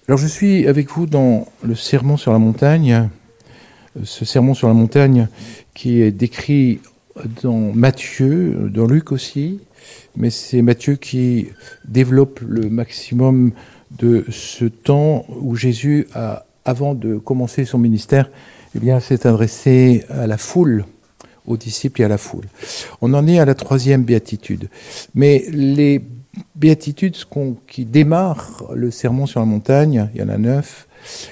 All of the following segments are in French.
Alors je suis avec vous dans le Sermon sur la montagne, ce Sermon sur la montagne qui est décrit dans Matthieu, dans Luc aussi, mais c'est Matthieu qui développe le maximum de ce temps où Jésus, avant de commencer son ministère, s'est adressé à la foule, aux disciples et à la foule. On en est à la 3e béatitude. Mais les béatitudes qui démarrent le Sermon sur la montagne, il y en a 9,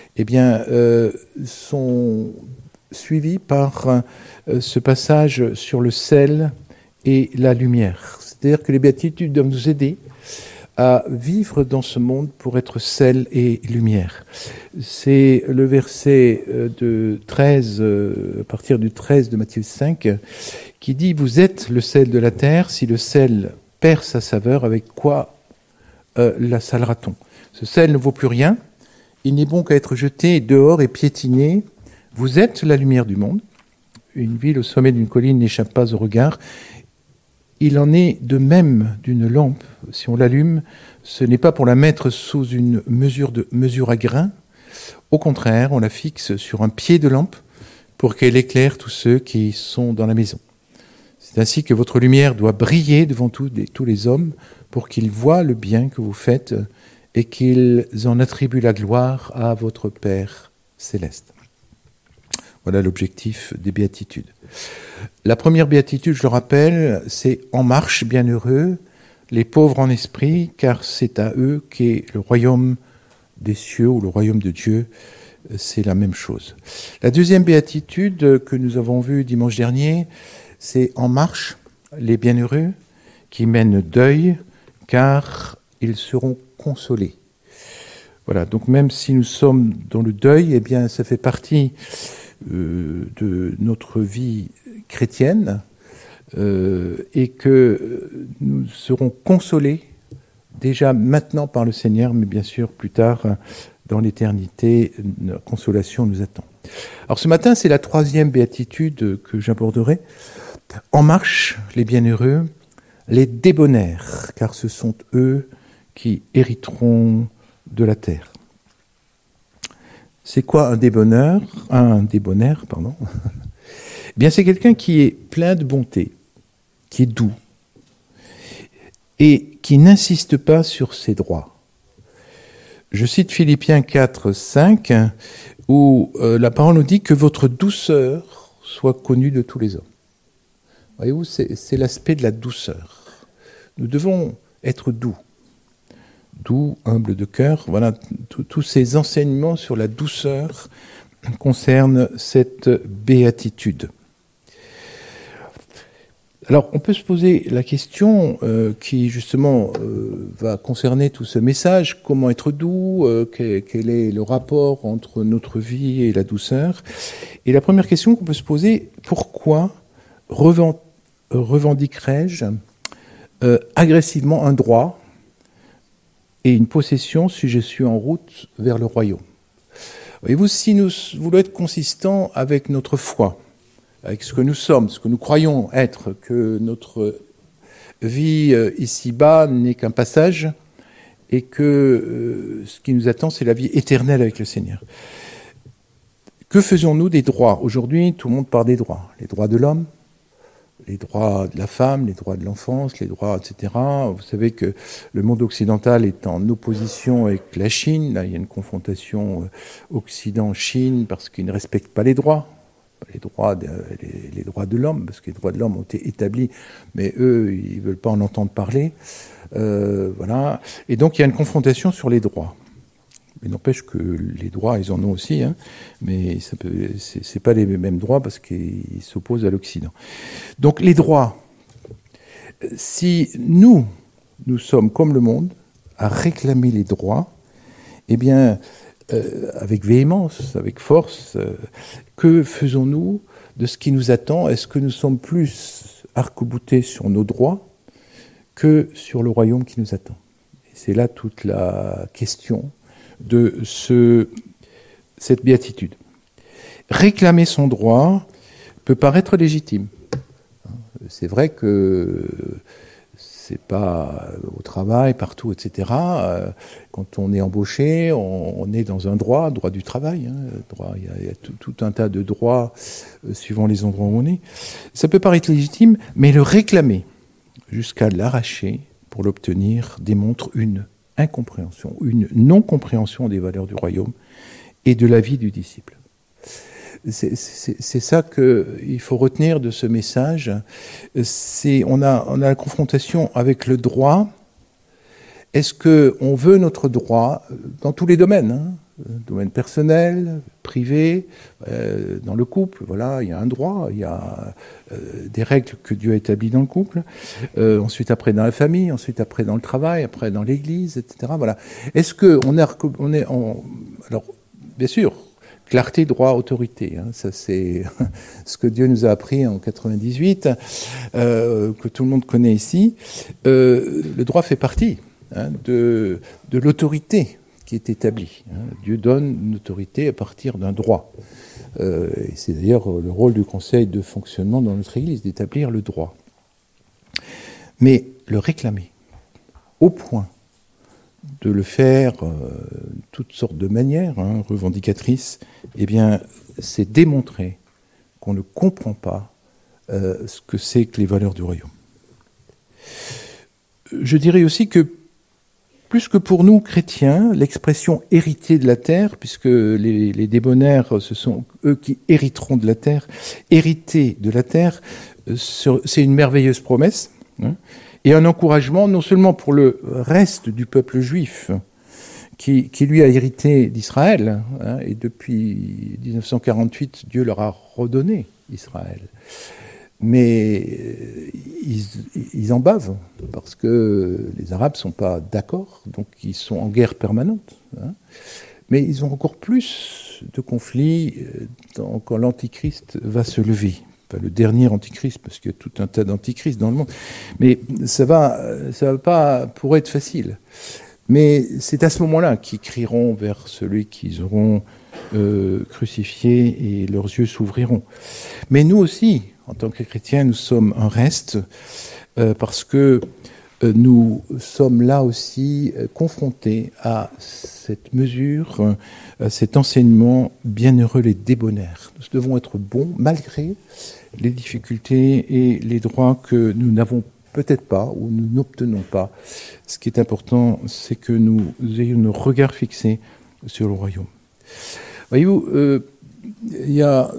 sont suivies par ce passage sur le sel et la lumière. C'est-à-dire que les béatitudes doivent nous aider à vivre dans ce monde pour être sel et lumière. C'est le verset de 13, à partir du 13 de Matthieu 5, qui dit « Vous êtes le sel de la terre, si le sel perd sa saveur, avec quoi la salera-t-on » Ce sel ne vaut plus rien, il n'est bon qu'à être jeté dehors et piétiné. Vous êtes la lumière du monde. Une ville au sommet d'une colline n'échappe pas au regard. Il en est de même d'une lampe. Si on l'allume, ce n'est pas pour la mettre sous une mesure à grains. Au contraire, on la fixe sur un pied de lampe pour qu'elle éclaire tous ceux qui sont dans la maison. C'est ainsi que votre lumière doit briller devant tous les hommes pour qu'ils voient le bien que vous faites et qu'ils en attribuent la gloire à votre Père céleste. Voilà l'objectif des béatitudes. La première béatitude, je le rappelle, c'est « En marche, bienheureux, les pauvres en esprit, car c'est à eux qu'est le royaume des cieux ou le royaume de Dieu ». C'est la même chose. La deuxième béatitude que nous avons vue dimanche dernier, c'est « En marche, les bienheureux, qui mènent deuil, car ils seront consolés ». Voilà, donc même si nous sommes dans le deuil, ça fait partie de notre vie chrétienne et que nous serons consolés déjà maintenant par le Seigneur, mais bien sûr plus tard dans l'éternité, la consolation nous attend. Alors ce matin, c'est la 3e béatitude que j'aborderai. En marche, les bienheureux, les débonnaires, car ce sont eux qui hériteront de la terre. C'est quoi un débonnaire, c'est quelqu'un qui est plein de bonté, qui est doux, et qui n'insiste pas sur ses droits. Je cite Philippiens 4, 5, où la parole nous dit que votre douceur soit connue de tous les hommes. Voyez-vous, c'est l'aspect de la douceur. Nous devons être doux, humble de cœur. Voilà, tous ces enseignements sur la douceur concernent cette béatitude. Alors, on peut se poser la question qui, justement, va concerner tout ce message. Comment être doux ? Quel est le rapport entre notre vie et la douceur ? Et la première question qu'on peut se poser, pourquoi revendiquerais-je agressivement un droit et une possession si je suis en route vers le royaume ? Voyez-vous, si nous voulons être consistants avec notre foi, avec ce que nous sommes, ce que nous croyons être, que notre vie ici-bas n'est qu'un passage et que ce qui nous attend, c'est la vie éternelle avec le Seigneur. Que faisons-nous des droits ? Aujourd'hui, tout le monde parle des droits. Les droits de l'homme, les droits de la femme, les droits de l'enfance, les droits, etc. Vous savez que le monde occidental est en opposition avec la Chine. Là, il y a une confrontation Occident-Chine parce qu'ils ne respectent pas les droits. Les droits de l'homme, parce que les droits de l'homme ont été établis, mais eux, ils ne veulent pas en entendre parler. Voilà. Et donc, il y a une confrontation sur les droits. Mais n'empêche que les droits, ils en ont aussi, mais c'est pas les mêmes droits parce qu'ils s'opposent à l'Occident. Donc, les droits, si nous sommes comme le monde à réclamer les droits, avec véhémence, avec force, que faisons-nous de ce qui nous attend ? Est-ce que nous sommes plus arc-boutés sur nos droits que sur le royaume qui nous attend ? Et c'est là toute la question de cette béatitude. Réclamer son droit peut paraître légitime. C'est vrai que c'est pas au travail, partout, etc. Quand on est embauché, on est dans un droit du travail. Il y a tout un tas de droits suivant les endroits où on est. Ça peut paraître légitime, mais le réclamer jusqu'à l'arracher pour l'obtenir démontre une incompréhension, une non-compréhension des valeurs du royaume et de la vie du disciple. C'est ça qu'il faut retenir de ce message. On a la confrontation avec le droit. Est-ce qu'on veut notre droit dans tous les domaines, domaine personnel, privé, dans le couple, voilà, il y a un droit, il y a des règles que Dieu a établies dans le couple, ensuite après dans la famille, ensuite après dans le travail, après dans l'église, etc. Voilà. Est-ce qu'on est alors, bien sûr, clarté, droit, autorité. Ça, c'est ce que Dieu nous a appris en 98, que tout le monde connaît ici. Le droit fait partie de l'autorité qui est établie. Dieu donne une autorité à partir d'un droit. Et c'est d'ailleurs le rôle du conseil de fonctionnement dans notre Église, d'établir le droit. Mais le réclamer, au point de le faire toutes sortes de manières, revendicatrices, eh bien, c'est démontrer qu'on ne comprend pas ce que c'est que les valeurs du royaume. Je dirais aussi que, plus que pour nous, chrétiens, l'expression « héritier de la terre », puisque les débonnaires, ce sont eux qui hériteront de la terre, hériter de la terre, c'est une merveilleuse promesse, et un encouragement non seulement pour le reste du peuple juif, qui lui a hérité d'Israël, et depuis 1948, Dieu leur a redonné Israël. Mais ils en bavent, parce que les Arabes ne sont pas d'accord, donc ils sont en guerre permanente. Mais ils ont encore plus de conflits quand l'Antichrist va se lever. Pas le dernier Antichrist, parce qu'il y a tout un tas d'Antichrists dans le monde. Mais ça va pas pour être facile. Mais c'est à ce moment-là qu'ils crieront vers celui qu'ils auront crucifié et leurs yeux s'ouvriront. Mais nous aussi, en tant que chrétiens, nous sommes un reste parce que nous sommes là aussi confrontés à cette mesure, à cet enseignement bienheureux les débonnaires. Nous devons être bons malgré les difficultés et les droits que nous n'avons peut-être pas ou nous n'obtenons pas. Ce qui est important, c'est que nous ayons nos regards fixés sur le royaume. Voyez-vous, il y a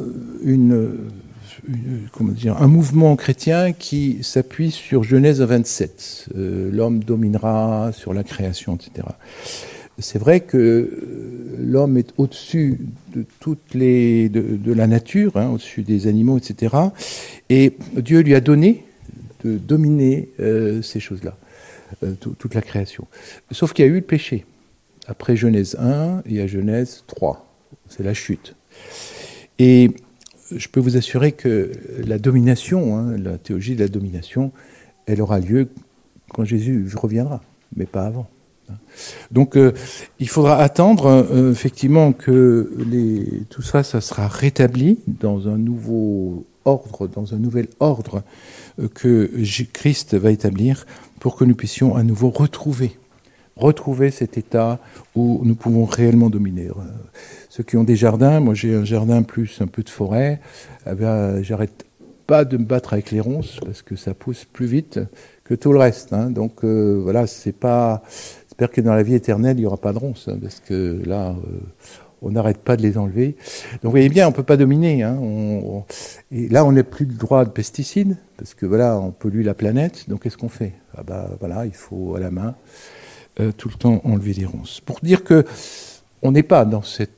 un mouvement chrétien qui s'appuie sur Genèse 27. L'homme dominera sur la création, etc. C'est vrai que l'homme est au-dessus de de la nature, au-dessus des animaux, etc. Et Dieu lui a donné de dominer ces choses-là, toute la création. Sauf qu'il y a eu le péché. Après Genèse 1, il y a Genèse 3. C'est la chute. Et je peux vous assurer que la domination, la théologie de la domination, elle aura lieu quand Jésus reviendra, mais pas avant. Donc il faudra attendre effectivement que tout ça sera rétabli dans un nouveau ordre, dans un nouvel ordre que Christ va établir pour que nous puissions à nouveau retrouver cet état où nous pouvons réellement dominer. Ceux qui ont des jardins, moi j'ai un jardin plus un peu de forêt, j'arrête pas de me battre avec les ronces parce que ça pousse plus vite que tout le reste. Donc voilà, c'est pas... J'espère que dans la vie éternelle, il n'y aura pas de ronces, parce que là, on n'arrête pas de les enlever. Donc vous voyez bien, on ne peut pas dominer. Et là, on n'a plus le droit de pesticides, parce que voilà, on pollue la planète. Donc qu'est-ce qu'on fait ? Voilà, il faut à la main tout le temps enlever les ronces. Pour dire que on n'est pas dans ce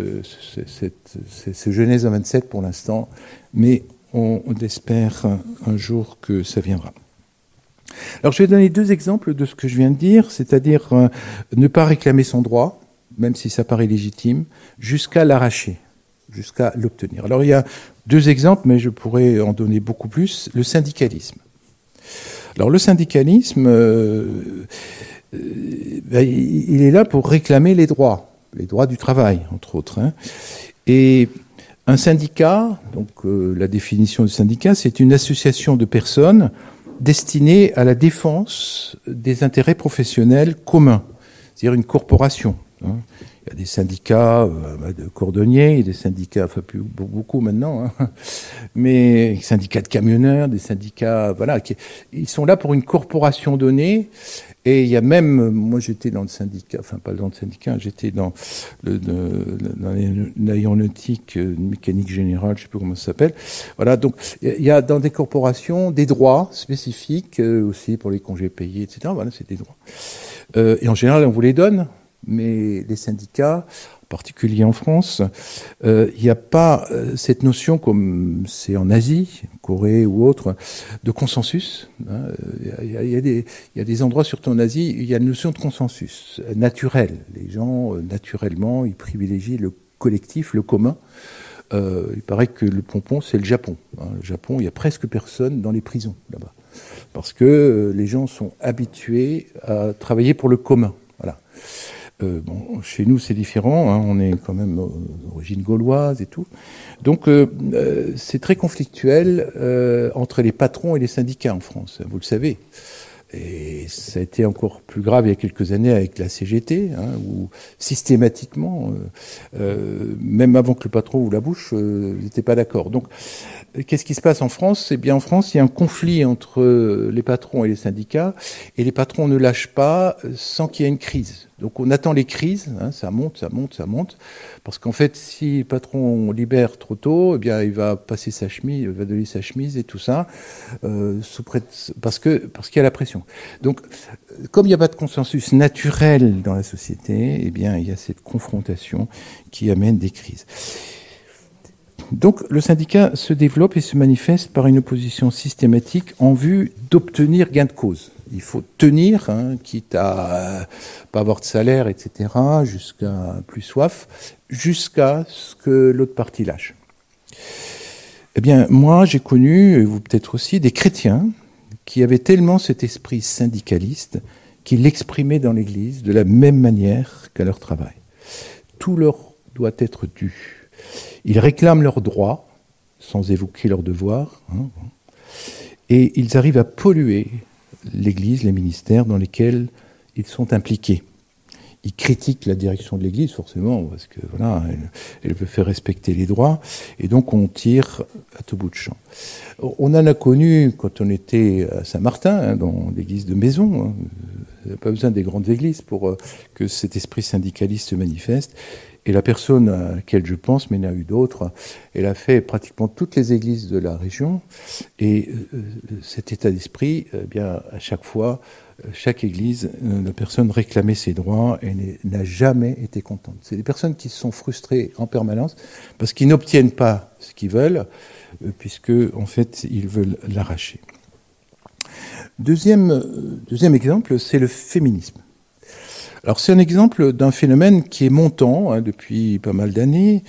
Genèse 27 pour l'instant, mais on espère un jour que ça viendra. Alors je vais donner 2 exemples de ce que je viens de dire, c'est-à-dire ne pas réclamer son droit, même si ça paraît légitime, jusqu'à l'arracher, jusqu'à l'obtenir. Alors il y a 2 exemples, mais je pourrais en donner beaucoup plus. Le syndicalisme. Alors le syndicalisme, il est là pour réclamer les droits du travail, entre autres. Et un syndicat, donc la définition du syndicat, c'est une association de personnes destinée à la défense des intérêts professionnels communs, c'est-à-dire une corporation. Hein. Il y a des syndicats de cordonniers, il y a des syndicats, enfin plus beaucoup maintenant, hein, mais des syndicats de camionneurs, des syndicats, voilà, ils sont là pour une corporation donnée. Et il y a même, moi j'étais dans le syndicat, enfin pas dans le syndicat, j'étais dans l'aéronautique mécanique générale, je ne sais plus comment ça s'appelle. Voilà, donc il y a dans des corporations des droits spécifiques aussi pour les congés payés, etc. Voilà, c'est des droits. Et en général, on vous les donne, mais les syndicats, en particulier en France, il n'y a pas cette notion, comme c'est en Asie, Corée ou autre, de consensus. Il y a des endroits, surtout en Asie, il y a une notion de consensus naturel. Les gens, naturellement, ils privilégient le collectif, le commun. Il paraît que le pompon, c'est le Japon. Le Japon, il n'y a presque personne dans les prisons là-bas. Parce que les gens sont habitués à travailler pour le commun. Voilà. Bon, chez nous, c'est différent. Hein, on est quand même d'origine gauloise et tout. Donc, c'est très conflictuel entre les patrons et les syndicats en France. Vous le savez. Et ça a été encore plus grave il y a quelques années avec la CGT, hein, où systématiquement, même avant que le patron ouvre la bouche, ils n'étaient pas d'accord. Donc, qu'est-ce qui se passe en France ? Eh bien, en France, il y a un conflit entre les patrons et les syndicats, et les patrons ne lâchent pas sans qu'il y ait une crise. Donc, on attend les crises, hein, ça monte, parce qu'en fait, si le patron libère trop tôt, eh bien, il va passer sa chemise, il va donner sa chemise et tout ça, parce qu'il y a la pression. Donc, comme il n'y a pas de consensus naturel dans la société, eh bien, il y a cette confrontation qui amène des crises. Donc, le syndicat se développe et se manifeste par une opposition systématique en vue d'obtenir gain de cause. Il faut tenir, hein, quitte à pas avoir de salaire, etc., jusqu'à plus soif, jusqu'à ce que l'autre partie lâche. Eh bien, moi, j'ai connu, et vous peut-être aussi, des chrétiens qui avaient tellement cet esprit syndicaliste qu'ils l'exprimaient dans l'Église de la même manière qu'à leur travail. Tout leur doit être dû. Ils réclament leurs droits, sans évoquer leurs devoirs, hein, et ils arrivent à polluer l'Église, les ministères dans lesquels ils sont impliqués. Ils critiquent la direction de l'Église, forcément, parce que voilà, elle veut faire respecter les droits, et donc on tire à tout bout de champ. On en a connu quand on était à Saint-Martin, hein, dans l'église de Maison. Hein. Il n'y a pas besoin des grandes églises pour que cet esprit syndicaliste se manifeste. Et la personne à laquelle je pense, mais il y en a eu d'autres, elle a fait pratiquement toutes les églises de la région. Et cet état d'esprit, eh bien, à chaque fois, chaque église, la personne réclamait ses droits et n'a jamais été contente. C'est des personnes qui se sont frustrées en permanence parce qu'ils n'obtiennent pas ce qu'ils veulent, puisque, en fait, ils veulent l'arracher. Deuxième exemple, c'est le féminisme. Alors c'est un exemple d'un phénomène qui est montant hein, depuis pas mal d'années,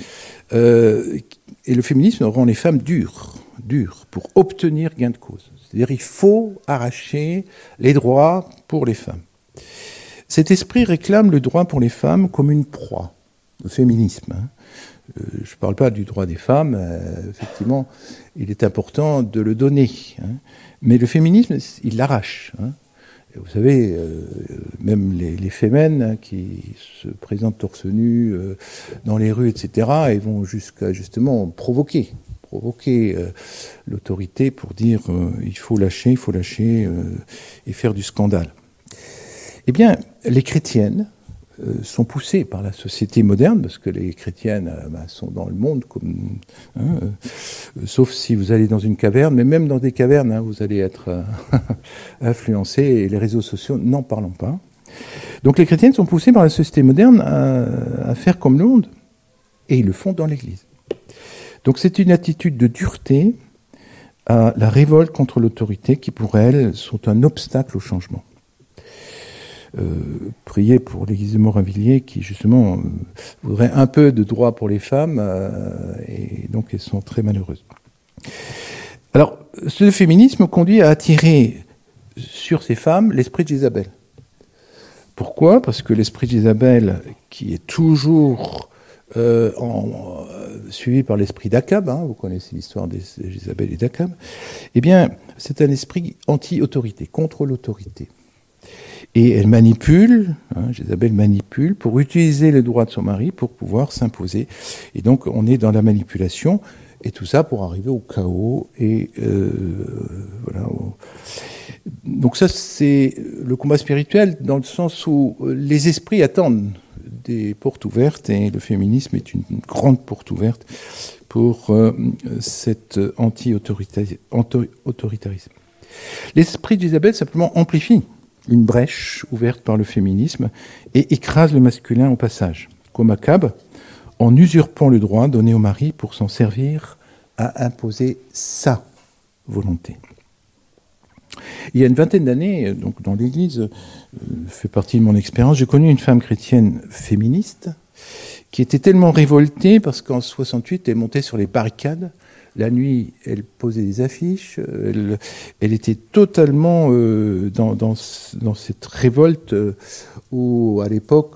et le féminisme rend les femmes dures pour obtenir gain de cause. C'est-à-dire il faut arracher les droits pour les femmes. Cet esprit réclame le droit pour les femmes comme une proie, le féminisme. Hein. Je ne parle pas du droit des femmes, effectivement, il est important de le donner. Hein. Mais le féminisme, il l'arrache. Hein. Et vous savez, même les fémènes hein, qui se présentent torse nu dans les rues, etc., ils vont jusqu'à justement provoquer l'autorité pour dire il faut lâcher et faire du scandale. Eh bien, les chrétiennes sont poussées par la société moderne, parce que les chrétiennes sont dans le monde, sauf si vous allez dans une caverne, mais même dans des cavernes, hein, vous allez être influencés, et les réseaux sociaux, n'en parlons pas. Donc les chrétiennes sont poussées par la société moderne à faire comme le monde, et ils le font dans l'Église. Donc c'est une attitude de dureté à la révolte contre l'autorité qui, pour elles, sont un obstacle au changement. Prier pour l'église de Morinvilliers qui justement voudrait un peu de droit pour les femmes et donc elles sont très malheureuses. Alors ce féminisme conduit à attirer sur ces femmes l'esprit de Jézabel. Pourquoi ? Parce que l'esprit de Jézabel qui est toujours suivi par l'esprit d'Akab, vous connaissez l'histoire d'Isabelle et d'Akab, eh bien, c'est un esprit anti-autorité, contre l'autorité. Et elle manipule, Jézabel manipule pour utiliser les droits de son mari pour pouvoir s'imposer. Et donc, on est dans la manipulation, et tout ça pour arriver au chaos. Et voilà. Donc ça, c'est le combat spirituel dans le sens où les esprits attendent des portes ouvertes, et le féminisme est une grande porte ouverte pour cet anti-autoritarisme. L'esprit d'Isabelle simplement amplifie une brèche ouverte par le féminisme et écrase le masculin au passage, comme Akab, en usurpant le droit donné au mari pour s'en servir à imposer sa volonté. Il y a une vingtaine d'années, donc dans l'Église, fait partie de mon expérience, j'ai connu une femme chrétienne féministe qui était tellement révoltée parce qu'en 68, elle montait sur les barricades. La nuit, elle posait des affiches. Elle était totalement dans cette révolte où, à l'époque,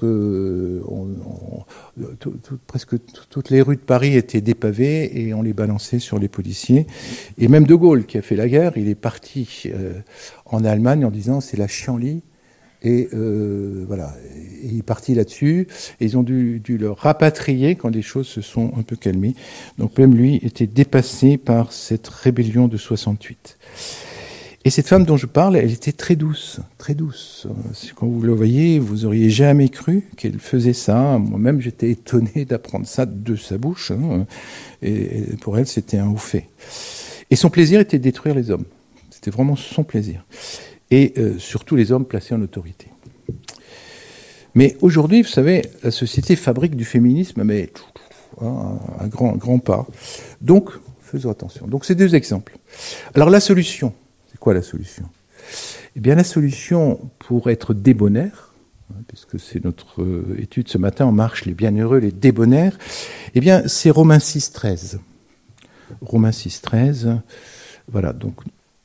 presque toutes les rues de Paris étaient dépavées et on les balançait sur les policiers. Et même De Gaulle, qui a fait la guerre, il est parti en Allemagne en disant c'est la chienlit. Et voilà, et il est parti là-dessus. Et ils ont dû le rapatrier quand les choses se sont un peu calmées. Donc même lui était dépassé par cette rébellion de 68. Et cette femme dont je parle, elle était très douce, très douce. Quand vous le voyez, vous auriez jamais cru qu'elle faisait ça. Moi-même, j'étais étonné d'apprendre ça de sa bouche. Et pour elle, c'était un haut fait. Et son plaisir était de détruire les hommes. C'était vraiment son plaisir. Et surtout les hommes placés en autorité. Mais aujourd'hui, vous savez, la société fabrique du féminisme, mais un grand pas. Donc, faisons attention. Donc, ces deux exemples. Alors, la solution, c'est quoi la solution ? Eh bien, la solution pour être débonnaire, puisque c'est notre étude ce matin, On marche les bienheureux, les débonnaires, eh bien, c'est Romains 6, 13. Romains 6, 13, voilà, donc...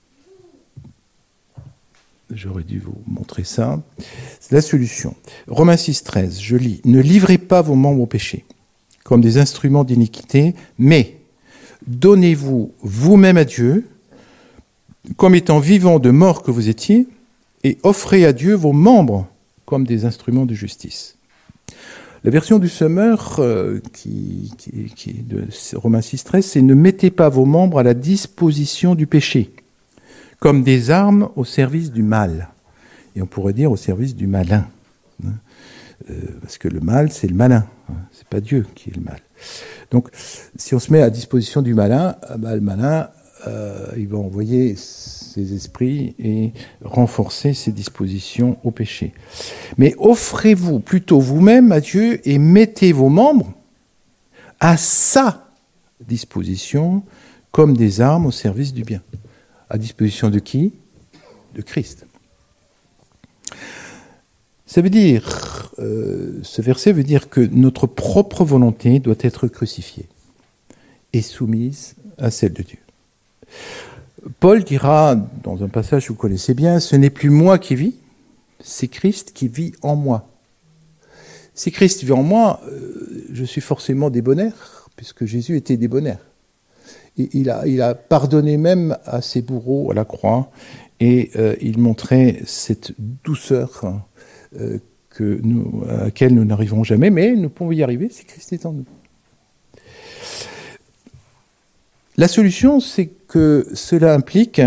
J'aurais dû vous montrer ça. C'est la solution. Romains 6, 13, je lis. « Ne livrez pas vos membres au péché, comme des instruments d'iniquité, mais donnez-vous vous-même à Dieu, comme étant vivants de mort que vous étiez, et offrez à Dieu vos membres comme des instruments de justice. » La version du Semeur, qui est de Romains 6, 13, c'est « Ne mettez pas vos membres à la disposition du péché, comme des armes au service du mal. » Et on pourrait dire au service du malin. Parce que le mal, c'est le malin. C'est pas Dieu qui est le mal. Donc, si on se met à disposition du malin, le malin, il va envoyer ses esprits et renforcer ses dispositions au péché. Mais offrez-vous plutôt vous-même à Dieu et mettez vos membres à sa disposition comme des armes au service du bien. À disposition de qui ? De Christ. Ça veut dire, ce verset veut dire que notre propre volonté doit être crucifiée et soumise à celle de Dieu. Paul dira, dans un passage que vous connaissez bien, « Ce n'est plus moi qui vis, c'est Christ qui vit en moi. » Si Christ vit en moi, je suis forcément débonnaire, puisque Jésus était débonnaire. Il a pardonné même à ses bourreaux à la croix et il montrait cette douceur à laquelle nous n'arriverons jamais, mais nous pouvons y arriver si Christ est en nous. La solution, c'est que cela implique,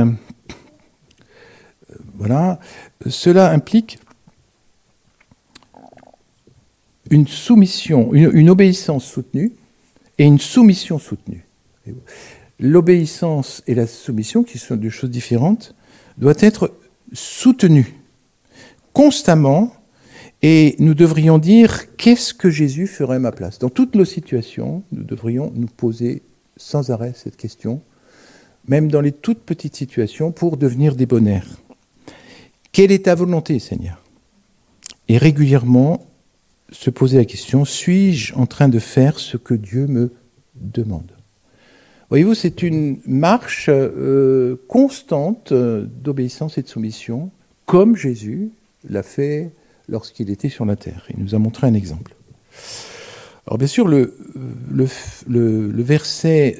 une soumission, une obéissance soutenue et une soumission soutenue. L'obéissance et la soumission, qui sont deux choses différentes, doivent être soutenues constamment, et nous devrions dire qu'est-ce que Jésus ferait à ma place. Dans toutes nos situations, nous devrions nous poser sans arrêt cette question, même dans les toutes petites situations, pour devenir débonnaires. Quelle est ta volonté, Seigneur ? Et régulièrement se poser la question, suis-je en train de faire ce que Dieu me demande ? Voyez-vous, c'est une marche constante d'obéissance et de soumission, comme Jésus l'a fait lorsqu'il était sur la terre. Il nous a montré un exemple. Alors bien sûr, le verset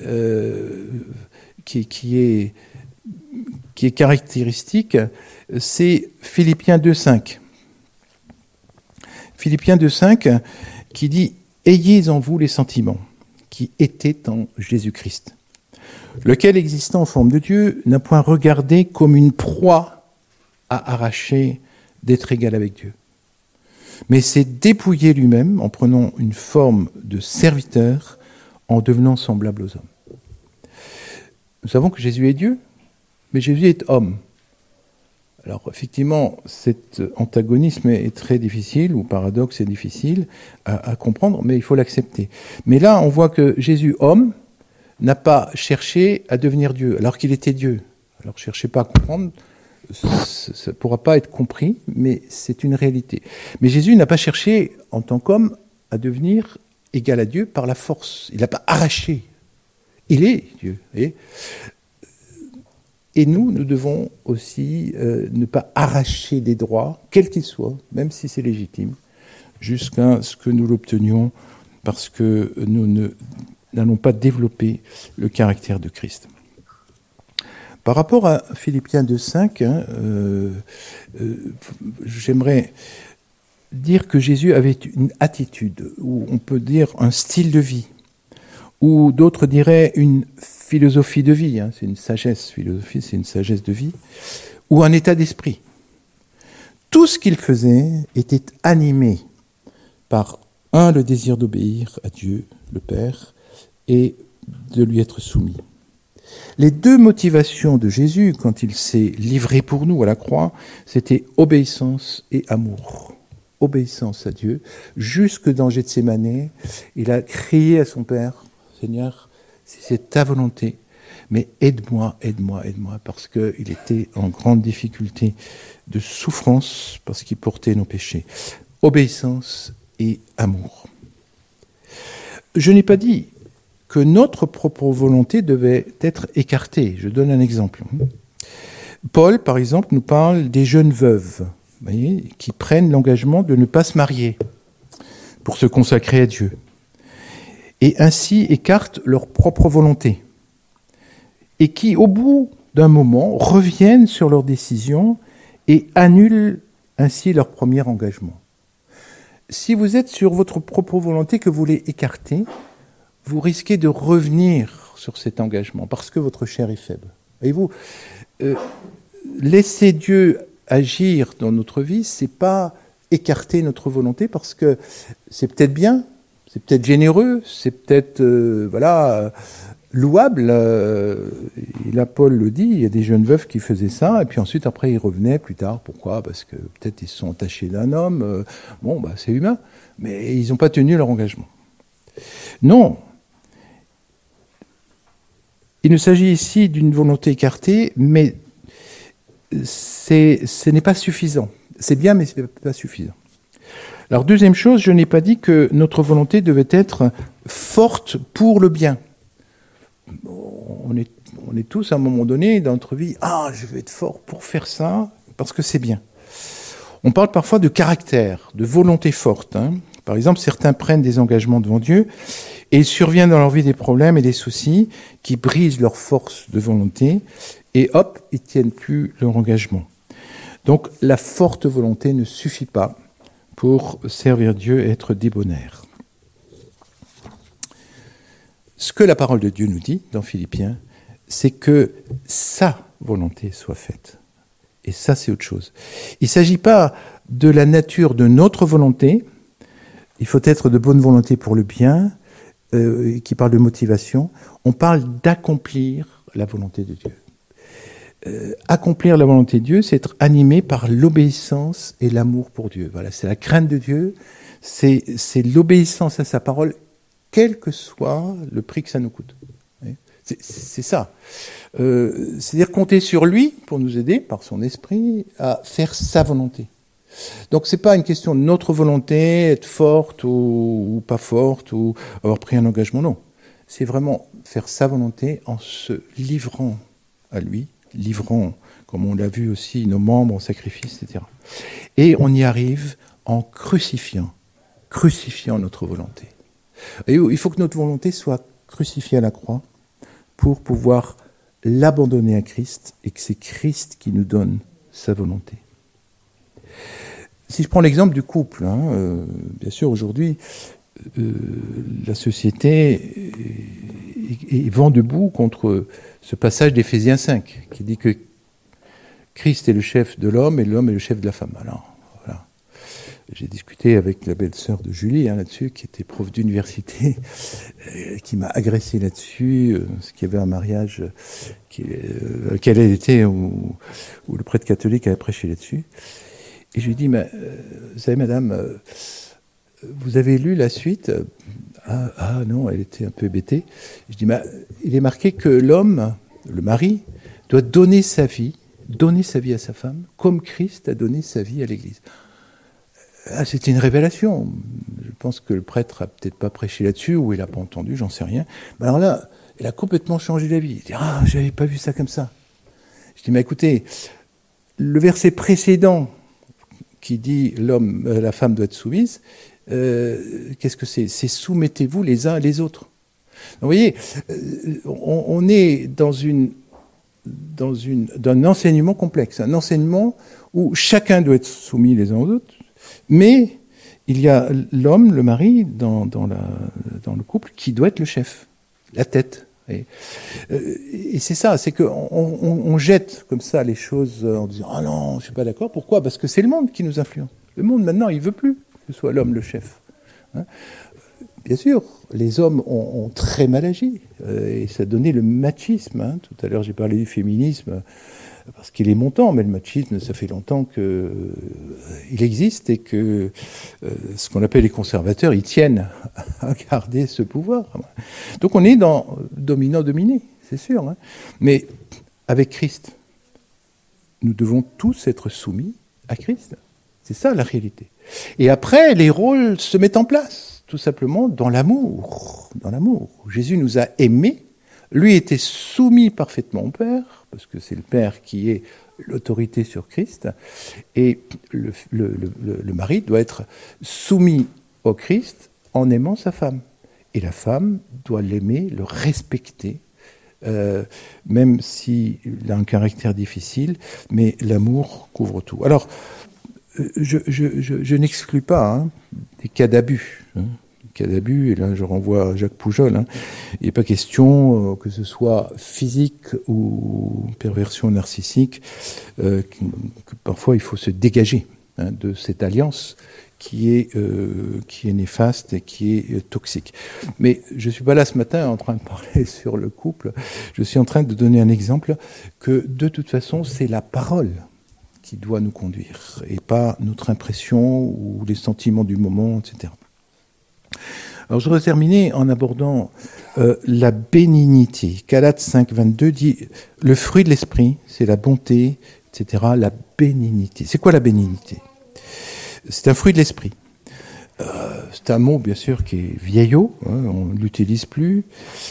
qui est caractéristique, c'est Philippiens 2,5. Philippiens 2,5 qui dit « Ayez en vous les sentiments qui étaient en Jésus-Christ, lequel, existant en forme de Dieu, n'a point regardé comme une proie à arracher d'être égal avec Dieu, mais s'est dépouillé lui-même en prenant une forme de serviteur, en devenant semblable aux hommes. » Nous savons que Jésus est Dieu, mais Jésus est homme. Alors effectivement, cet antagonisme est très difficile, ou paradoxe est difficile à comprendre, mais il faut l'accepter. Mais là, on voit que Jésus, homme, n'a pas cherché à devenir Dieu, alors qu'il était Dieu. Alors ne cherchez pas à comprendre, ça ne pourra pas être compris, mais c'est une réalité. Mais Jésus n'a pas cherché, en tant qu'homme, à devenir égal à Dieu par la force. Il n'a pas arraché. Il est Dieu. Et nous devons aussi ne pas arracher des droits, quels qu'ils soient, même si c'est légitime, jusqu'à ce que nous l'obtenions, parce que nous n'allons pas développer le caractère de Christ. Par rapport à Philippiens 2,5, j'aimerais dire que Jésus avait une attitude, ou on peut dire un style de vie, ou d'autres diraient une philosophie de vie, c'est une sagesse, philosophie c'est une sagesse de vie, ou un état d'esprit. Tout ce qu'il faisait était animé par, le désir d'obéir à Dieu, le Père, et de lui être soumis. Les deux motivations de Jésus, quand il s'est livré pour nous à la croix, c'était obéissance et amour. Obéissance à Dieu. Jusque dans Gethsémane, il a crié à son Père, « Seigneur, si c'est ta volonté, mais aide-moi, aide-moi, aide-moi », parce qu'il était en grande difficulté de souffrance, parce qu'il portait nos péchés. Obéissance et amour. Je n'ai pas dit que notre propre volonté devait être écartée. Je donne un exemple. Paul, par exemple, nous parle des jeunes veuves, vous voyez, qui prennent l'engagement de ne pas se marier pour se consacrer à Dieu, et ainsi écartent leur propre volonté, et qui, au bout d'un moment, reviennent sur leur décision et annulent ainsi leur premier engagement. Si vous êtes sur votre propre volonté que vous voulez écarter, vous risquez de revenir sur cet engagement, parce que votre chair est faible. Voyez-vous, laisser Dieu agir dans notre vie, c'est pas écarter notre volonté, parce que c'est peut-être bien, c'est peut-être généreux, c'est peut-être louable. Et là, Paul le dit, il y a des jeunes veuves qui faisaient ça, et puis ensuite, après, ils revenaient plus tard. Pourquoi ? Parce que peut-être ils se sont attachés d'un homme. C'est humain, mais ils n'ont pas tenu leur engagement. Non. Il ne s'agit ici d'une volonté écartée, mais ce n'est pas suffisant. C'est bien, mais ce n'est pas suffisant. Alors, deuxième chose, je n'ai pas dit que notre volonté devait être forte pour le bien. On est tous, à un moment donné, dans notre vie, je vais être fort pour faire ça, parce que c'est bien. On parle parfois de caractère, de volonté forte. Par exemple, certains prennent des engagements devant Dieu, et il survient dans leur vie des problèmes et des soucis qui brisent leur force de volonté, et hop, ils ne tiennent plus leur engagement. Donc, la forte volonté ne suffit pas pour servir Dieu et être débonnaire. Ce que la parole de Dieu nous dit dans Philippiens, c'est que sa volonté soit faite. Et ça, c'est autre chose. Il ne s'agit pas de la nature de notre volonté. Il faut être de bonne volonté pour le bien, qui parle de motivation. On parle d'accomplir la volonté de Dieu. Accomplir la volonté de Dieu, c'est être animé par l'obéissance et l'amour pour Dieu. Voilà, c'est la crainte de Dieu, c'est l'obéissance à sa parole, quel que soit le prix que ça nous coûte. C'est ça. C'est-à-dire compter sur lui pour nous aider, par son esprit, à faire sa volonté. Donc c'est pas une question de notre volonté, être forte ou pas forte, ou avoir pris un engagement, non. C'est vraiment faire sa volonté en se livrant à lui, livrant, comme on l'a vu aussi, nos membres en sacrifice, etc. Et on y arrive en crucifiant notre volonté. Et il faut que notre volonté soit crucifiée à la croix pour pouvoir l'abandonner à Christ et que c'est Christ qui nous donne sa volonté. Si je prends l'exemple du couple, bien sûr aujourd'hui, la société est vent debout contre ce passage d'Éphésiens 5 qui dit que Christ est le chef de l'homme et l'homme est le chef de la femme. Alors, voilà. J'ai discuté avec la belle-sœur de Julie là-dessus, qui était prof d'université, qui m'a agressé là-dessus, parce qu'il y avait un mariage auquel elle était, où le prêtre catholique avait prêché là-dessus. Et je lui ai dit, vous savez madame, vous avez lu la suite ? Ah non, elle était un peu hébétée. Je dis, il est marqué que l'homme, le mari, doit donner sa vie à sa femme, comme Christ a donné sa vie à l'Église. C'était une révélation. Je pense que le prêtre a peut-être pas prêché là-dessus, ou il n'a pas entendu, j'en sais rien. Alors là, elle a complètement changé d'avis. Elle dit, j'avais pas vu ça comme ça. Je dis, écoutez, le verset précédent qui dit la femme doit être soumise, qu'est-ce que c'est ? C'est soumettez-vous les uns les autres. Donc, vous voyez, on est d'un enseignement complexe, un enseignement où chacun doit être soumis les uns aux autres, mais il y a l'homme, le mari, dans le couple, qui doit être le chef, la tête. Et c'est ça, c'est qu'on jette comme ça les choses en disant « Ah non, je ne suis pas d'accord ». Pourquoi ? Parce que c'est le monde qui nous influence. Le monde, maintenant, il ne veut plus que ce soit l'homme le chef. Bien sûr, les hommes ont très mal agi, et ça donnait le machisme. Tout à l'heure, j'ai parlé du féminisme, parce qu'il est montant, mais le machisme, ça fait longtemps qu'il existe, et que ce qu'on appelle les conservateurs, ils tiennent à garder ce pouvoir. Donc on est dans dominant-dominé, c'est sûr. Mais avec Christ, nous devons tous être soumis à Christ. C'est ça la réalité. Et après, les rôles se mettent en place, tout simplement dans l'amour. Dans l'amour. Jésus nous a aimés, lui était soumis parfaitement au Père, parce que c'est le Père qui est l'autorité sur Christ, et le mari doit être soumis au Christ en aimant sa femme. Et la femme doit l'aimer, le respecter, même s'il a un caractère difficile, mais l'amour couvre tout. Alors, je n'exclus pas des cas d'abus. Cas d'abus, et là je renvoie à Jacques Poujol, il n'est pas question que ce soit physique ou perversion narcissique, que parfois il faut se dégager de cette alliance qui est néfaste et qui est toxique. Mais je ne suis pas là ce matin en train de parler sur le couple, je suis en train de donner un exemple que de toute façon c'est la parole qui doit nous conduire, et pas notre impression ou les sentiments du moment, etc. Alors je voudrais terminer en abordant la bénignité. Galates 5, 22 dit « Le fruit de l'esprit, c'est la bonté, etc. » La bénignité. C'est quoi la bénignité ? C'est un fruit de l'esprit. C'est un mot, bien sûr, qui est vieillot, on ne l'utilise plus.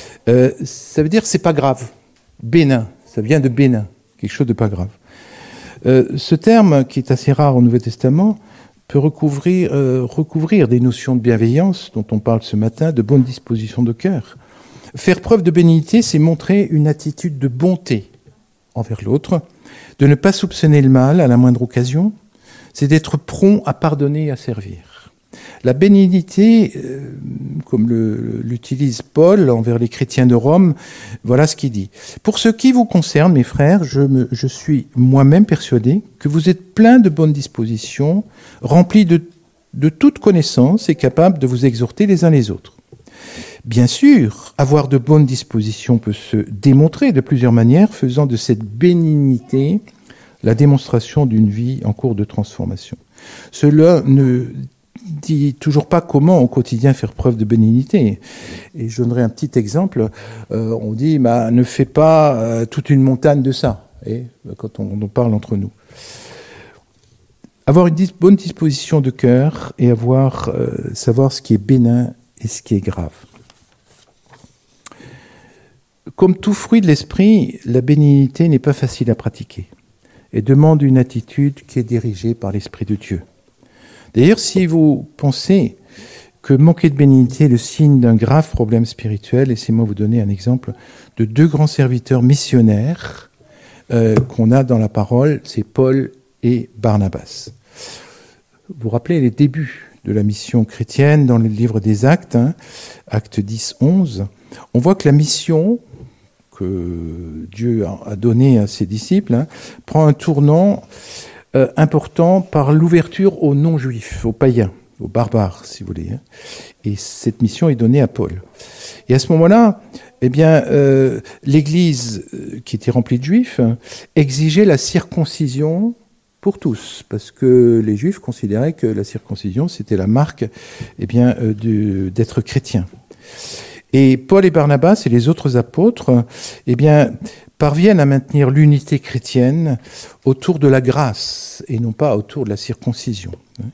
Ça veut dire « c'est pas grave ». Bénin, ça vient de bénin, quelque chose de pas grave. Ce terme, qui est assez rare au Nouveau Testament, peut recouvrir des notions de bienveillance dont on parle ce matin, de bonne disposition de cœur. Faire preuve de bénignité, c'est montrer une attitude de bonté envers l'autre, de ne pas soupçonner le mal à la moindre occasion, c'est d'être prompt à pardonner et à servir. La bénignité, comme l'utilise Paul envers les chrétiens de Rome, voilà ce qu'il dit. « Pour ce qui vous concerne, mes frères, je suis moi-même persuadé que vous êtes pleins de bonnes dispositions, remplis de toute connaissance et capables de vous exhorter les uns les autres. Bien sûr, avoir de bonnes dispositions peut se démontrer de plusieurs manières, faisant de cette bénignité la démonstration d'une vie en cours de transformation. Cela ne dit toujours pas comment au quotidien faire preuve de bénignité. Et je donnerai un petit exemple. On dit ne fais pas toute une montagne de ça, quand on parle entre nous. Avoir une bonne disposition de cœur et savoir ce qui est bénin et ce qui est grave. Comme tout fruit de l'esprit, la bénignité n'est pas facile à pratiquer et demande une attitude qui est dirigée par l'Esprit de Dieu. D'ailleurs, si vous pensez que manquer de bénignité est le signe d'un grave problème spirituel. Laissez-moi vous donner un exemple de 2 grands serviteurs missionnaires qu'on a dans la parole, c'est Paul et Barnabas. Vous vous rappelez les débuts de la mission chrétienne dans le livre des Actes, Actes 10, 11. On voit que la mission que Dieu a donnée à ses disciples prend un tournant important par l'ouverture aux non-juifs, aux païens, aux barbares, si vous voulez. Et cette mission est donnée à Paul. Et à ce moment-là, l'Église, qui était remplie de juifs, exigeait la circoncision pour tous, parce que les juifs considéraient que la circoncision, c'était la marque d'être chrétien. Et Paul et Barnabas et les autres apôtres parviennent à maintenir l'unité chrétienne autour de la grâce et non pas autour de la circoncision.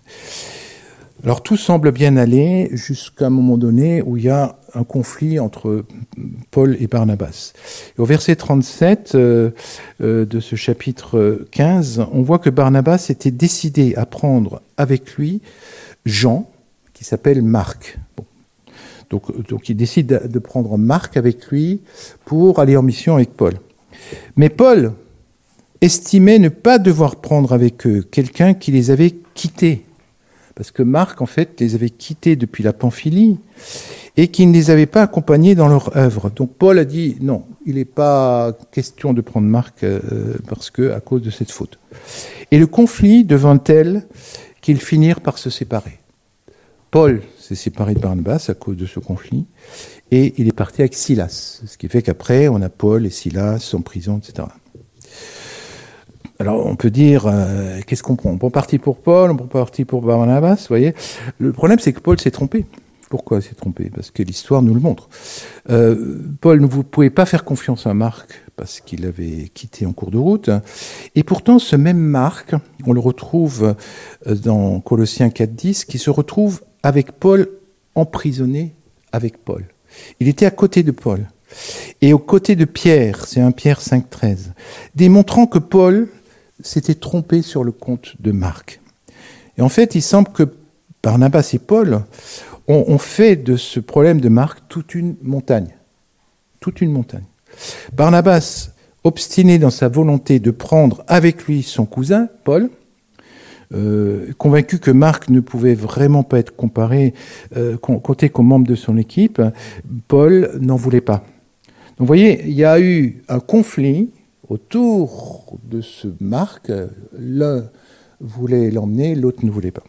Alors tout semble bien aller jusqu'à un moment donné où il y a un conflit entre Paul et Barnabas. Et au verset 37 de ce chapitre 15, on voit que Barnabas était décidé à prendre avec lui Jean, qui s'appelle Marc. Bon. Donc il décide de prendre Marc avec lui pour aller en mission avec Paul. Mais Paul estimait ne pas devoir prendre avec eux quelqu'un qui les avait quittés. Parce que Marc, en fait, les avait quittés depuis la Pamphylie et qui ne les avait pas accompagnés dans leur œuvre. Donc Paul a dit, non, il n'est pas question de prendre Marc à cause de cette faute. Et le conflit devint tel qu'ils finirent par se séparer. Paul s'est séparé de Barnabas à cause de ce conflit et il est parti avec Silas. Ce qui fait qu'après, on a Paul et Silas en prison, etc. Alors, on peut dire, qu'est-ce qu'on prend ? On prend parti pour Paul, on prend parti pour Barnabas, vous voyez ? Le problème, c'est que Paul s'est trompé. Pourquoi il s'est trompé ? Parce que l'histoire nous le montre. Paul, vous ne pouvez pas faire confiance à Marc parce qu'il avait quitté en cours de route. Et pourtant, ce même Marc, on le retrouve dans Colossiens 4.10, qui se retrouve avec Paul, emprisonné avec Paul. Il était à côté de Paul. Et aux côtés de Pierre, c'est 1 Pierre 5.13, démontrant que Paul s'était trompé sur le compte de Marc. Et en fait, il semble que Barnabas et Paul ont fait de ce problème de Marc toute une montagne. Toute une montagne. Barnabas, obstiné dans sa volonté de prendre avec lui son cousin, Paul, convaincu que Marc ne pouvait vraiment pas être compté comme membre de son équipe, Paul n'en voulait pas. Donc vous voyez, il y a eu un conflit autour de ce Marc. L'un voulait l'emmener, l'autre ne voulait pas.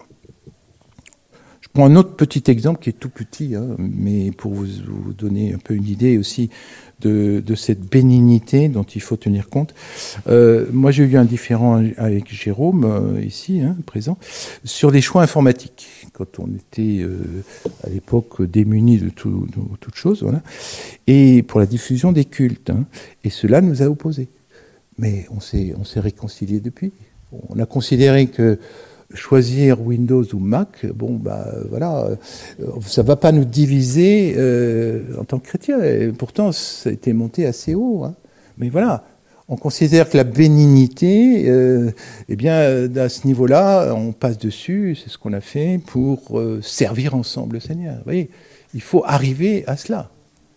Je prends un autre petit exemple qui est tout petit, mais pour vous donner un peu une idée aussi de cette bénignité dont il faut tenir compte. Moi, j'ai eu un différend avec Jérôme, ici, présent, sur des choix informatiques, quand on était à l'époque démunis de toutes choses, voilà, et pour la diffusion des cultes. Et cela nous a opposés. Mais on s'est réconciliés depuis. On a considéré que choisir Windows ou Mac, ça va pas nous diviser en tant que chrétiens. Et pourtant, ça a été monté assez haut. Mais voilà, on considère que la bénignité, à ce niveau-là, on passe dessus. C'est ce qu'on a fait pour servir ensemble le Seigneur. Vous voyez, il faut arriver à cela.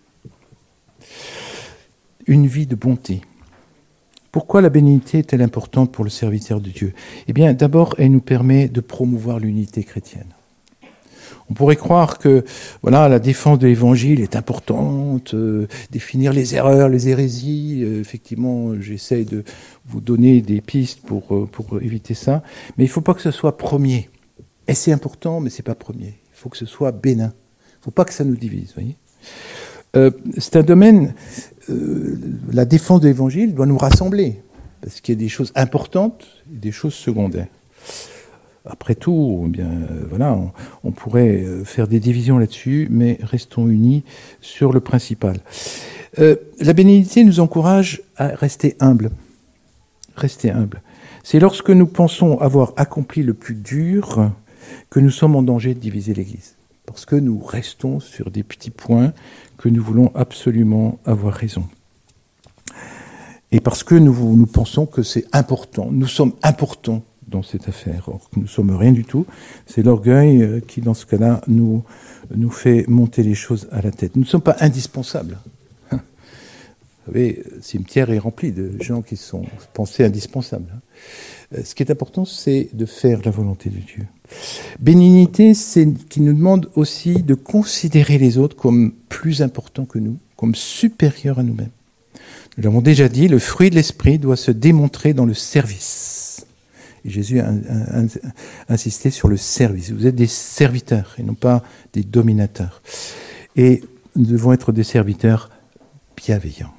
Une vie de bonté. Pourquoi la bénignité est-elle importante pour le serviteur de Dieu ? Eh bien, d'abord, elle nous permet de promouvoir l'unité chrétienne. On pourrait croire que la défense de l'Évangile est importante, définir les erreurs, les hérésies. Effectivement, j'essaye de vous donner des pistes pour éviter ça. Mais il ne faut pas que ce soit premier. Et c'est important, mais ce n'est pas premier. Il faut que ce soit bénin. Il ne faut pas que ça nous divise, voyez. C'est un domaine, la défense de l'Évangile doit nous rassembler, parce qu'il y a des choses importantes et des choses secondaires. Après tout, on pourrait faire des divisions là-dessus, mais restons unis sur le principal. La bénignité nous encourage à rester humbles. Rester humbles. C'est lorsque nous pensons avoir accompli le plus dur que nous sommes en danger de diviser l'Église. Parce que nous restons sur des petits points que nous voulons absolument avoir raison. Et parce que nous pensons que c'est important, nous sommes importants dans cette affaire. Or, nous ne sommes rien du tout. C'est l'orgueil qui, dans ce cas-là, nous fait monter les choses à la tête. Nous ne sommes pas indispensables. Vous savez, le cimetière est rempli de gens qui sont pensés indispensables. Ce qui est important, c'est de faire la volonté de Dieu. Bénignité, c'est qui nous demande aussi de considérer les autres comme plus importants que nous, comme supérieurs à nous-mêmes. Nous l'avons déjà dit, le fruit de l'esprit doit se démontrer dans le service. Et Jésus a insisté sur le service. Vous êtes des serviteurs et non pas des dominateurs. Et nous devons être des serviteurs bienveillants,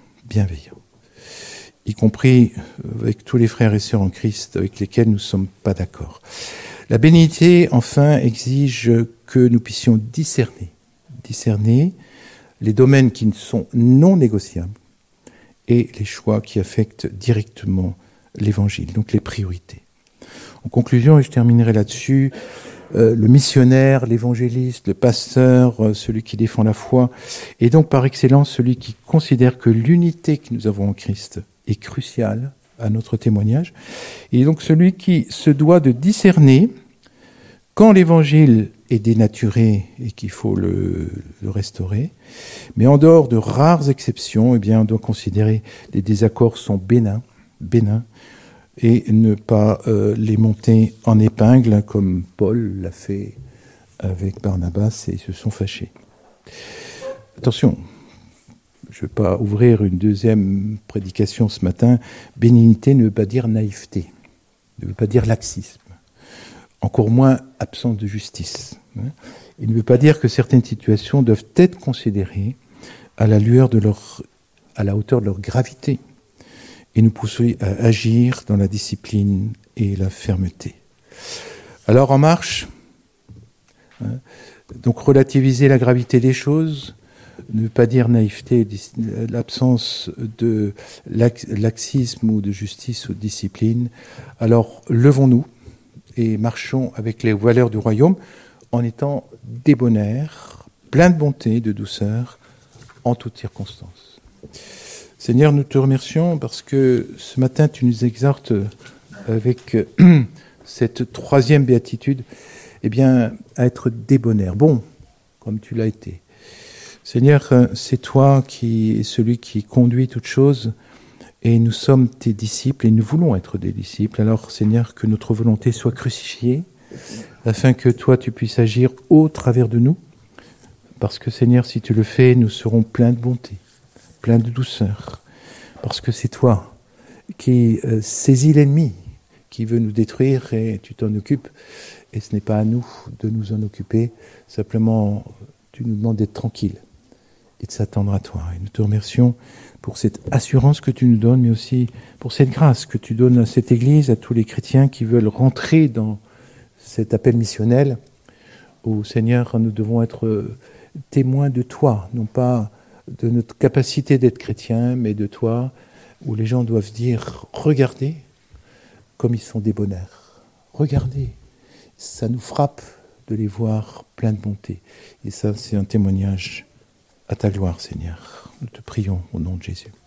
y compris avec tous les frères et sœurs en Christ avec lesquels nous ne sommes pas d'accord. La bénignité, enfin, exige que nous puissions discerner les domaines qui sont non négociables et les choix qui affectent directement l'Évangile, donc les priorités. En conclusion, et je terminerai là-dessus, le missionnaire, l'évangéliste, le pasteur, celui qui défend la foi, et donc par excellence celui qui considère que l'unité que nous avons en Christ est cruciale à notre témoignage, et donc celui qui se doit de discerner quand l'évangile est dénaturé et qu'il faut le restaurer, mais en dehors de rares exceptions, eh bien, on doit considérer que les désaccords sont bénins, et ne pas les monter en épingle comme Paul l'a fait avec Barnabas et ils se sont fâchés. Attention, je ne vais pas ouvrir une deuxième prédication ce matin. Bénignité ne veut pas dire naïveté, ne veut pas dire laxisme, encore moins absence de justice. Il ne veut pas dire que certaines situations doivent être considérées à la hauteur de leur gravité et nous pousser à agir dans la discipline et la fermeté. Alors en marche, donc relativiser la gravité des choses, ne veut pas dire naïveté, l'absence de laxisme ou de justice ou de discipline. Alors levons-nous et marchons avec les valeurs du royaume en étant débonnaires, pleins de bonté, de douceur, en toutes circonstances. Seigneur, nous te remercions parce que ce matin, tu nous exhortes avec cette troisième béatitude, eh bien, à être débonnaire, bon, comme tu l'as été. Seigneur, c'est toi qui es celui qui conduit toutes choses et nous sommes tes disciples et nous voulons être des disciples. Alors, Seigneur, que notre volonté soit crucifiée afin que toi, tu puisses agir au travers de nous. Parce que, Seigneur, si tu le fais, nous serons pleins de bonté, plein de douceur, parce que c'est toi qui saisis l'ennemi, qui veut nous détruire et tu t'en occupes. Et ce n'est pas à nous de nous en occuper, simplement tu nous demandes d'être tranquille et de s'attendre à toi. Et nous te remercions pour cette assurance que tu nous donnes, mais aussi pour cette grâce que tu donnes à cette Église, à tous les chrétiens qui veulent rentrer dans cet appel missionnel, où, Seigneur, nous devons être témoins de toi, non pas de notre capacité d'être chrétien, mais de toi, où les gens doivent dire « Regardez comme ils sont débonnaires. Regardez, ça nous frappe de les voir pleins de bonté. » Et ça, c'est un témoignage à ta gloire, Seigneur. Nous te prions au nom de Jésus.